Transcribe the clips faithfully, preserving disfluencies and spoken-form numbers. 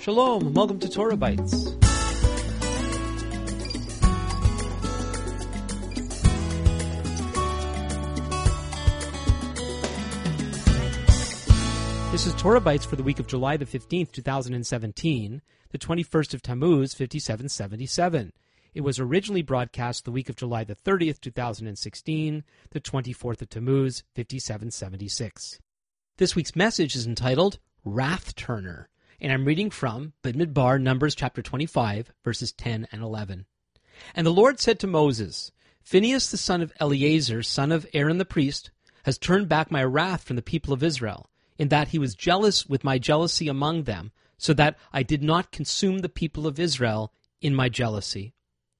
Shalom, and welcome to Torah Bites. This is Torah Bites for the week of July the fifteenth, two thousand seventeen, the twenty-first of Tammuz, fifty-seven seventy-seven. It was originally broadcast the week of July the thirtieth, two thousand sixteen, the twenty-fourth of Tammuz, fifty-seven seventy-six. This week's message is entitled Wrath Turner, and I'm reading from Bamidbar, Numbers chapter twenty-five, verses ten and eleven. And the Lord said to Moses, Phinehas the son of Eleazar, son of Aaron the priest, has turned back my wrath from the people of Israel, in that he was jealous with my jealousy among them, so that I did not consume the people of Israel in my jealousy.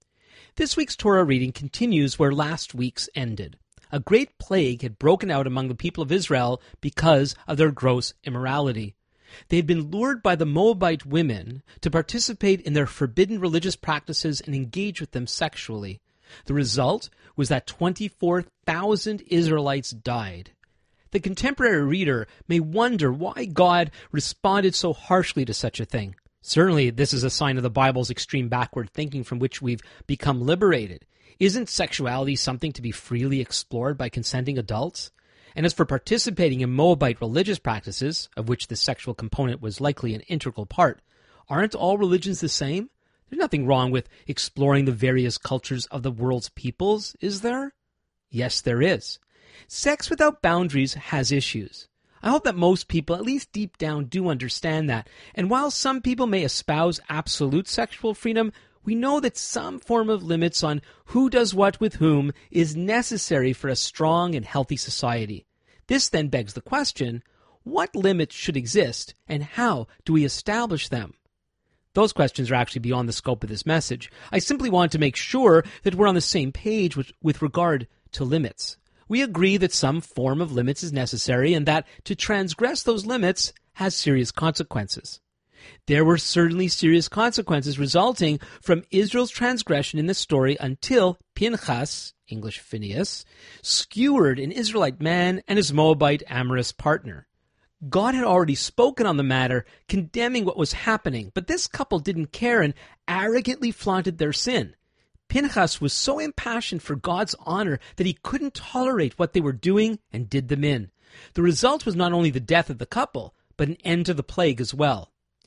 This week's Torah reading continues where last week's ended. A great plague had broken out among the people of Israel because of their gross immorality. They had been lured by the Moabite women to participate in their forbidden religious practices and engage with them sexually. The result was that twenty-four thousand Israelites died. The contemporary reader may wonder why God responded so harshly to such a thing. Certainly, this is a sign of the Bible's extreme backward thinking from which we've become liberated. Isn't sexuality something to be freely explored by consenting adults? And as for participating in Moabite religious practices, of which the sexual component was likely an integral part, aren't all religions the same? There's nothing wrong with exploring the various cultures of the world's peoples, is there? Yes, there is. Sex without boundaries has issues. I hope that most people, at least deep down, do understand that. And while some people may espouse absolute sexual freedom, we know that some form of limits on who does what with whom is necessary for a strong and healthy society. This then begs the question, what limits should exist and how do we establish them? Those questions are actually beyond the scope of this message. I simply want to make sure that we're on the same page with, with regard to limits. We agree that some form of limits is necessary and that to transgress those limits has serious consequences. There were certainly serious consequences resulting from Israel's transgression in the story until Pinchas, English Phinehas, skewered an Israelite man and his Moabite amorous partner. God had already spoken on the matter, condemning what was happening, but this couple didn't care and arrogantly flaunted their sin. Pinchas was so impassioned for God's honor that he couldn't tolerate what they were doing and did them in. The result was not only the death of the couple, but an end to the plague as well.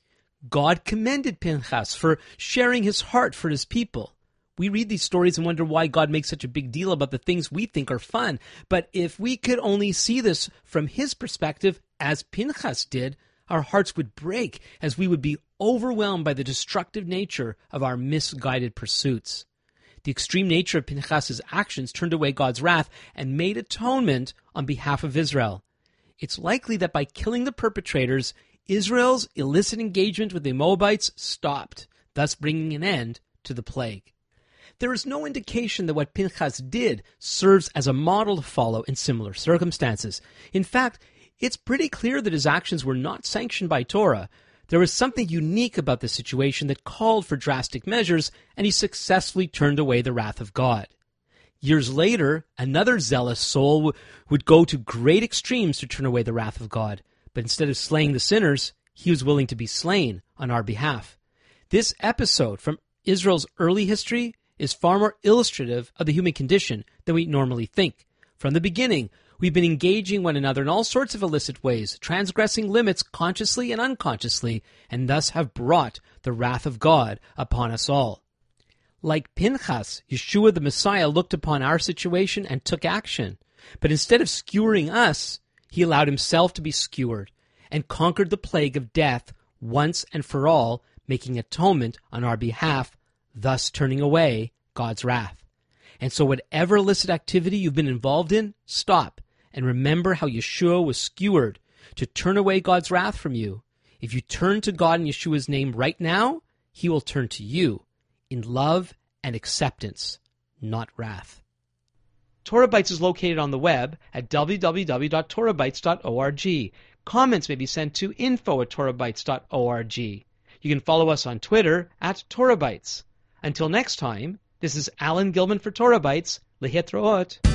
God commended Pinchas for sharing his heart for his people. We read these stories and wonder why God makes such a big deal about the things we think are fun. But if we could only see this from his perspective, as Pinchas did, our hearts would break as we would be overwhelmed by the destructive nature of our misguided pursuits. The extreme nature of Pinchas' actions turned away God's wrath and made atonement on behalf of Israel. It's likely that by killing the perpetrators, Israel's illicit engagement with the Moabites stopped, thus bringing an end to the plague. There is no indication that what Pinchas did serves as a model to follow in similar circumstances. In fact, it's pretty clear that his actions were not sanctioned by Torah. There was something unique about the situation that called for drastic measures, and he successfully turned away the wrath of God. Years later, another zealous soul w- would go to great extremes to turn away the wrath of God. But instead of slaying the sinners, he was willing to be slain on our behalf. This episode from Israel's early history is far more illustrative of the human condition than we normally think. From the beginning, we've been engaging one another in all sorts of illicit ways, transgressing limits consciously and unconsciously, and thus have brought the wrath of God upon us all. Like Pinchas, Yeshua the Messiah looked upon our situation and took action. But instead of skewering us, he allowed himself to be skewered and conquered the plague of death once and for all, making atonement on our behalf, thus turning away God's wrath. And so whatever illicit activity you've been involved in, stop and remember how Yeshua was skewered to turn away God's wrath from you. If you turn to God in Yeshua's name right now, he will turn to you in love and acceptance, not wrath. Torah Bites is located on the web at w w w dot torah bites dot org. Comments may be sent to info at torah bites dot org. You can follow us on Twitter at Torah Bites. Until next time, this is Alan Gilman for Torah Bites. Lehitraot.